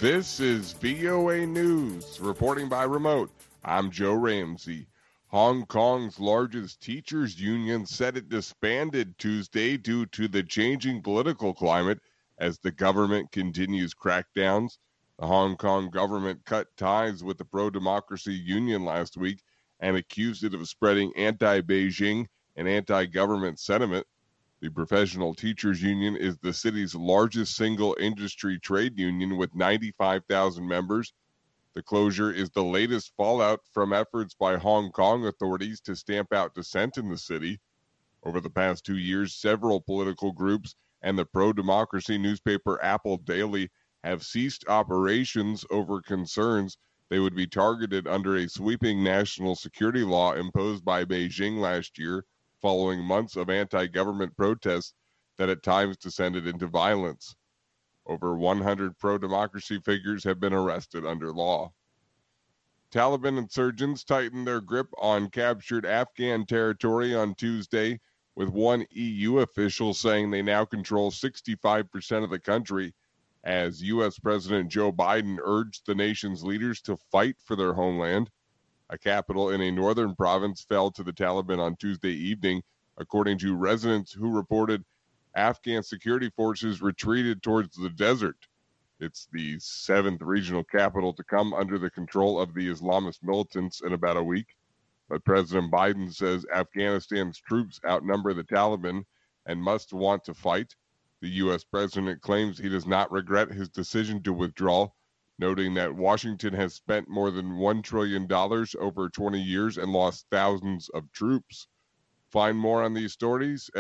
This is VOA News, reporting by remote. I'm Joe Ramsey. Hong Kong's largest teachers union said it disbanded Tuesday due to the changing political climate as the government continues crackdowns. The Hong Kong government cut ties with the pro-democracy union last week and accused it of spreading anti-Beijing and anti-government sentiment. The Professional Teachers Union is the city's largest single industry trade union with 95,000 members. The closure is the latest fallout from efforts by Hong Kong authorities to stamp out dissent in the city. Over the past 2 years, several political groups and the pro-democracy newspaper Apple Daily have ceased operations over concerns they would be targeted under a sweeping national security law imposed by Beijing last year, following months of anti-government protests that at times descended into violence. Over 100 pro-democracy figures have been arrested under law. Taliban insurgents tightened their grip on captured Afghan territory on Tuesday, with one EU official saying they now control 65% of the country, as U.S. President Joe Biden urged the nation's leaders to fight for their homeland. A capital in a northern province fell to the Taliban on Tuesday evening, according to residents who reported Afghan security forces retreated towards the desert. It's the 7th regional capital to come under the control of the Islamist militants in about a week. But President Biden says Afghanistan's troops outnumber the Taliban and must want to fight. The U.S. president claims he does not regret his decision to withdraw, noting that Washington has spent more than $1 trillion over 20 years and lost thousands of troops. Find more on these stories